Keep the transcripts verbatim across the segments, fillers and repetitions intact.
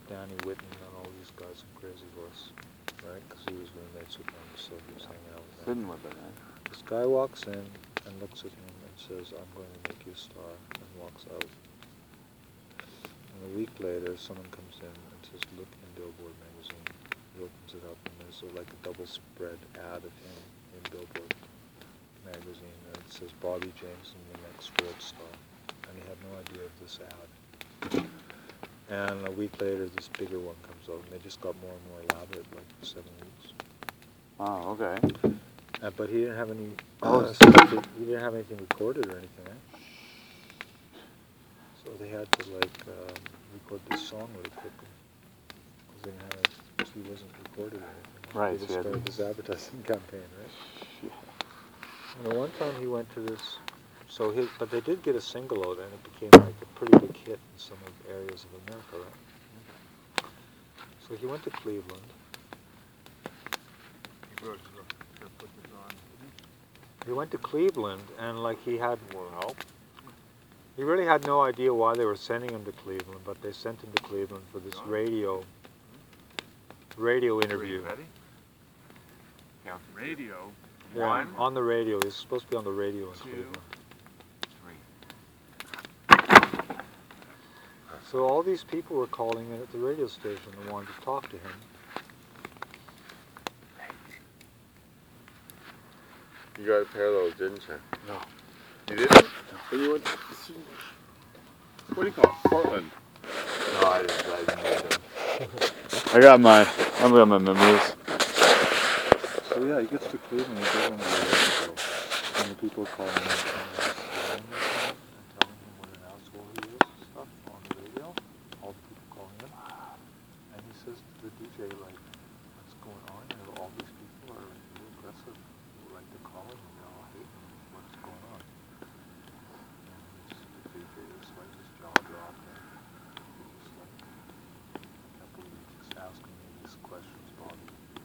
Danny Whitten and all these guys in Crazy Horse, right? Because he was roommates with them, so he was hanging out with them. Sitting with it, eh? This guy walks in and looks at him and says, "I'm going to make you a star," and walks out. And a week later, someone comes in and says, "Look in Billboard magazine." He opens it up, and there's a, like a double spread ad of him in Billboard magazine, and it says, "Bobby Jameson, the next world star." And he had no idea of this ad. And a week later, this bigger one comes out, and they just got more and more elaborate, like for seven weeks. Oh, okay. Uh, but he didn't have any. Oh, Uh, stuff, he didn't have anything recorded or anything, eh? So they had to like um, record this song really quickly because they didn't have. It, he wasn't recorded or anything. Right. They just So started this advertising campaign, right? And the one time he went to this. So his, but they did get a single out, and it became like a pretty big hit in some of the areas of America, right? So he went to Cleveland. He went to Cleveland, and like he had more help. He really had no idea why they were sending him to Cleveland, but they sent him to Cleveland for this radio, radio interview. Ready? Yeah. Radio. Yeah, One. on the radio. He was supposed to be on the radio in Two. Cleveland. Three. So all these people were calling in at the radio station and wanted to talk to him. You got a pair of those, didn't you? No. You didn't? Then you went to, what do you call it? Portland. No, I didn't. I didn't need them. I got my, I've got my memories. So yeah, he gets to Cleveland, he goes on the radio, and the people are calling him and telling him what an asshole he is and stuff on the radio. All the people calling him, and he says to the D J, like, "What's going on? You know, all these people are really aggressive. Like they're calling me, they all hate me. What's going on?" And just, the D J is like his jaw dropped, and he's just like, "I can't believe you're just asking me these questions, Bobby."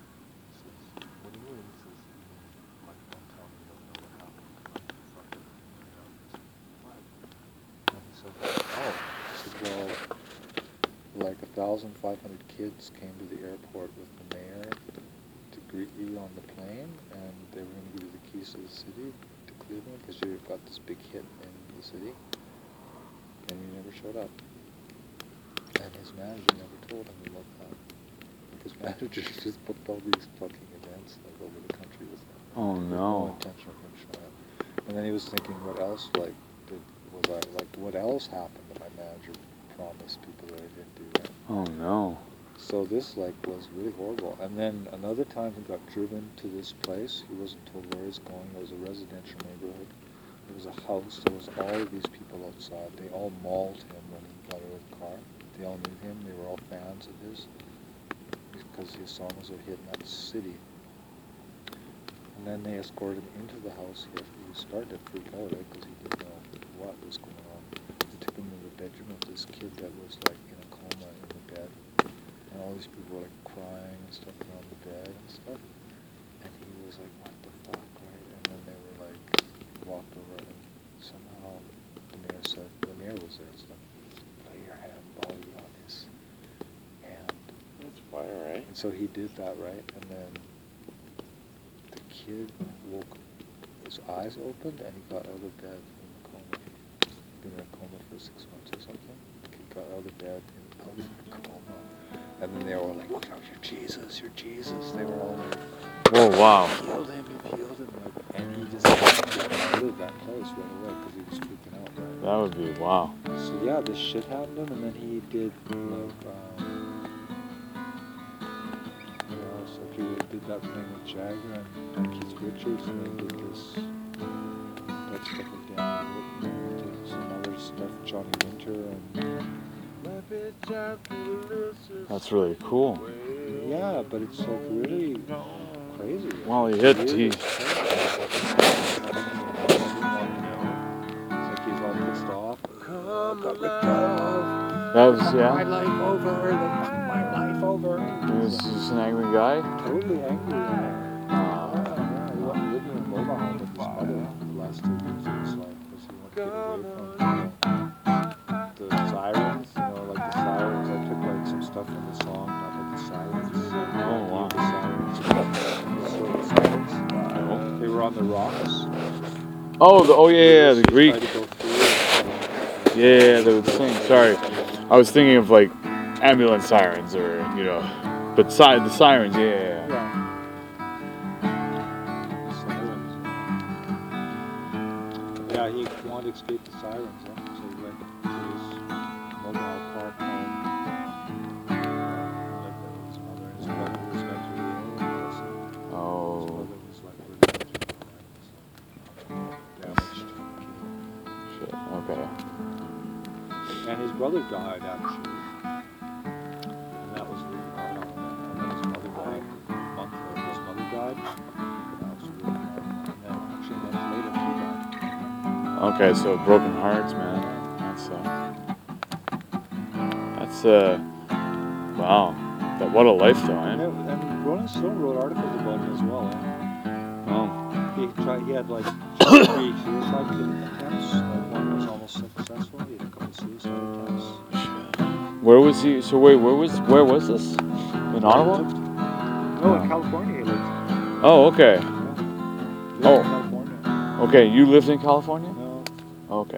What do you mean? He says, like, don't tell me you don't know what happened. Like, fuck it. You know, what? And he said, oh. He said, well, like a thousand five hundred kids came to the airport with the mayor to greet you on the plane, and they were going to give you the keys to the city, to Cleveland, because you've got this big hit in the city, and you never showed up. And his manager never told him about that. His manager just booked all these fucking events like over the country with him. Oh no. No intention of him showing up. And then he was thinking, what else, like, did, was I, like, what else happened that my manager promised people that I didn't do that? Oh no. So this, like, was really horrible. And then another time he got driven to this place. He wasn't told where he's going. It was a residential neighborhood. There was a house. There was all of these people outside. They all mauled him when he got out of the car. They all knew him. They were all fans of his, because his songs are hit in that city. And then they escorted him into the house. He, he started to freak out, right, because he didn't know what was going on. They took him to the bedroom of this kid that was like in a coma in the bed. And all these people were like crying and stuff around the bed and stuff. And he was like, what the fuck, right? And then they were like, walked over and somehow the mayor said, the mayor was there and stuff, lay your hand, Bobby, on his hand. That's fire, right? And so he did that, right? And then the kid woke, his eyes opened, and he got out of bed in a coma. He'd been in a coma for six months or something. The kid got out of bed in out of a coma. And then they were like, oh, you're Jesus, you're Jesus. They were all like, Oh wow. you healed him, you healed him. Like, and he just got out of that place right away because he was freaking out, right? That would be wow. So yeah, this shit happened, and then he did like, um, you know, so he did that thing with Jagger and Keith Richards, and they did this, that stuff with Danny Whitten, and they did some other stuff, Johnny Winter, and That's really cool. yeah, but it's like really crazy. Well, he hit, he, It's like he's all pissed off. I got ripped off. that was, My yeah. life over. They fucked my life over. He was just an angry guy. Totally angry. Yeah, yeah. He went living in a mobile home with his mother for the last two years of his life because he wanted to get away from, you know, the sirens. You know, like the sirens. I took like some stuff from Oh, wow. The sirens. So the sirens. No. They were on the rocks. Oh, the, oh yeah, yeah, the They Greek. tried to go through. Yeah, yeah, they were the same. Sorry, I was thinking of like ambulance sirens or you know, but si- the sirens. Yeah, yeah, yeah. Yeah. Sirens. Yeah, he wanted to escape the sirens, yeah. So he went to his mobile park home. Like that with his mother and his brother who was mentally ill. And also his Oh, brother was like really damaged. shit. Okay. And his brother died actually. And that was really hard on him. And then his mother died a month later. His mother died. That was really hard on him. And then actually a month later he died. Okay, so broken hearts, man. That sucks. That's uh, wow. That what a life, though, And, eh? it- and Rolling Stone wrote articles about him as well. Eh? Oh, He tried. He had like three suicide attempts. Like one was almost successful. He had a couple suicide attempts. shit. Where was he? So wait, where was where was this? In Ottawa? No, in California he lived. Oh, okay. Yeah. Lived Oh. in California. Okay, you lived in California? No, Okay.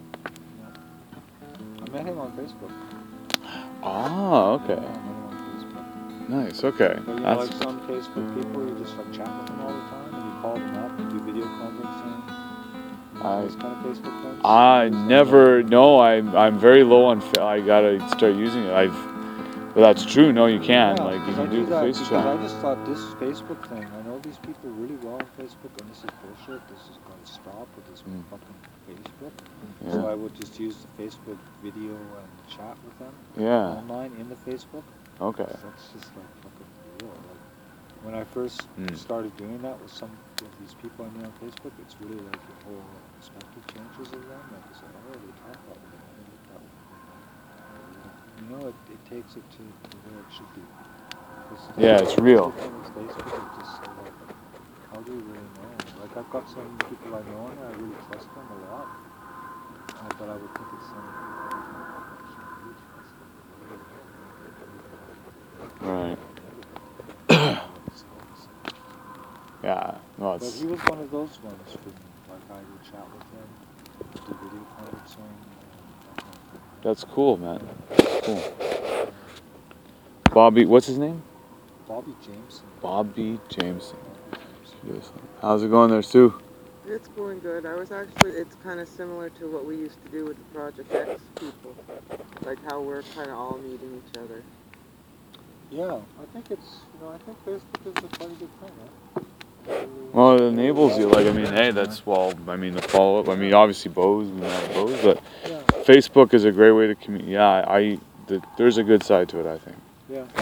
I met him on Facebook. Ah, okay. Yeah, I met him on Facebook. Nice. Okay. But you know, That's like some Facebook people, you just like chat with them all the time, and you call them up and do video conferencing. You know, I- those kind of Facebook things. I Is that never. No, I'm I'm very low on. Fa- I gotta start using it. I've. But that's true. No, you can. Yeah, like you 'cause I can do the that face because I chat. just thought this Facebook thing, I know these people really well on Facebook, and this is bullshit. This is going to stop with this Mm. fucking Facebook. So Yeah. I would just use the Facebook video and chat with them Yeah. online in the Facebook. Okay. That's just like fucking real. Like when I first Mm. started doing that with some of these people I knew on Facebook, it's really like your whole perspective changes of them. Like it's like, oh, they talk that way. They look that way. You know, it, it takes it to, to where it should be. 'Cause Yeah, it's real. the thing with Facebook is just so like, how do you really know? Like I've got some people I know and I really trust them a lot. Uh, but I would think it's some. Right. Yeah. No, But it's he was one of those ones for me. Like I would chat with him, do video conferencing. and that kind of thing. that's cool, man. Cool. Bobby, what's his name? Bobby Jameson. Bobby Jameson. Bobby Jameson. How's it going there, Sue? It's going good. I was actually, it's kind of similar to what we used to do with the Project X people. Like how we're kind of all meeting each other. Yeah, I think it's, you know, I think Facebook is a quite a good thing, huh? Well, it enables you. Like, I mean, hey, that's well. I mean, the follow up. I mean, obviously, Bose, we know Bose, but Yeah, Facebook is a great way to communicate. Yeah, I. The, there's a good side to it, I think. yeah.